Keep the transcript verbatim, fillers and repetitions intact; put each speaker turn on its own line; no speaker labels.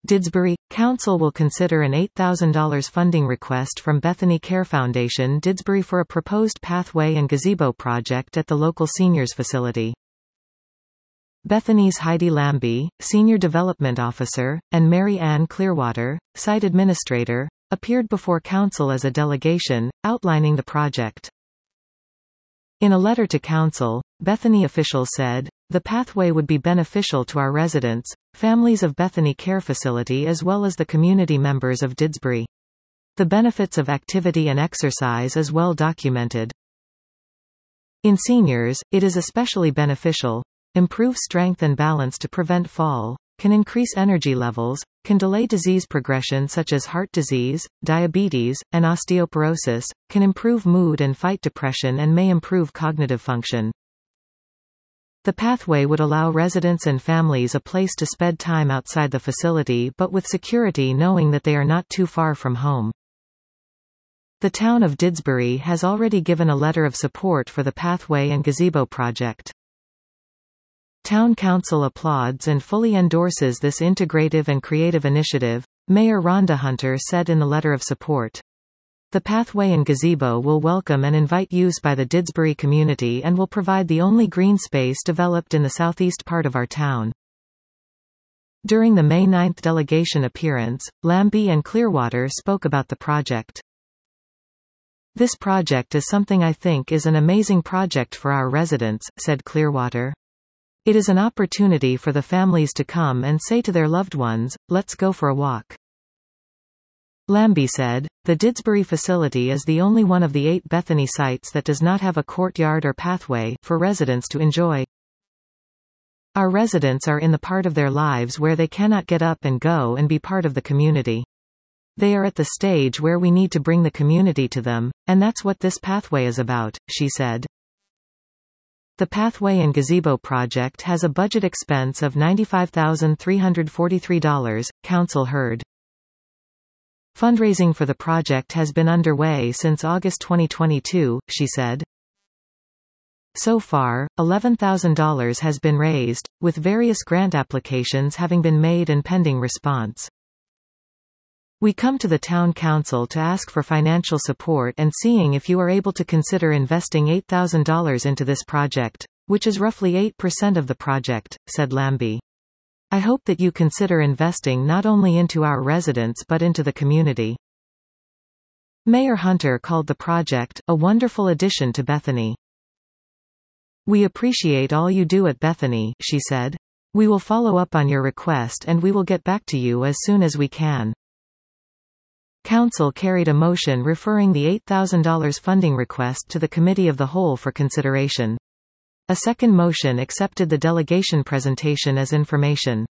Didsbury – Council will consider an eight thousand dollars funding request from Bethany Care Foundation Didsbury for a proposed pathway and gazebo project at the local seniors facility. Bethany's Heidi Lambie, Senior Development Officer, and Mary Ann Clearwater, Site Administrator, appeared before Council as a delegation, outlining the project. In a letter to Council, Bethany officials said, "The pathway would be beneficial to our residents, families of Bethany Care Facility as well as the community members of Didsbury. The benefits of activity and exercise is well documented. In seniors, it is especially beneficial. Improve strength and balance to prevent fall, can increase energy levels, can delay disease progression such as heart disease, diabetes, and osteoporosis, can improve mood and fight depression and may improve cognitive function. The pathway would allow residents and families a place to spend time outside the facility but with security knowing that they are not too far from home." The town of Didsbury has already given a letter of support for the pathway and gazebo project. Town Council applauds and fully endorses this integrative and creative initiative, Mayor Rhonda Hunter said in the letter of support. The pathway and gazebo will welcome and invite use by the Didsbury community and will provide the only green space developed in the southeast part of our town. During the May ninth delegation appearance, Lambie and Clearwater spoke about the project. "This project is something I think is an amazing project for our residents," said Clearwater. "It is an opportunity for the families to come and say to their loved ones, 'Let's go for a walk.'" Lambie said, "The Didsbury facility is the only one of the eight Bethany sites that does not have a courtyard or pathway for residents to enjoy. Our residents are in the part of their lives where they cannot get up and go and be part of the community. They are at the stage where we need to bring the community to them, and that's what this pathway is about," she said. The Pathway and Gazebo project has a budget expense of ninety-five thousand three hundred forty-three dollars, Council heard. Fundraising for the project has been underway since August twenty twenty-two, she said. So far, eleven thousand dollars has been raised, with various grant applications having been made and pending response. "We come to the Town Council to ask for financial support and seeing if you are able to consider investing eight thousand dollars into this project, which is roughly eight percent of the project," said Lambie. "I hope that you consider investing not only into our residents but into the community." Mayor Hunter called the project a wonderful addition to Bethany. "We appreciate all you do at Bethany," she said. "We will follow up on your request and we will get back to you as soon as we can." Council carried a motion referring the eight thousand dollars funding request to the Committee of the Whole for consideration. A second motion accepted the delegation presentation as information.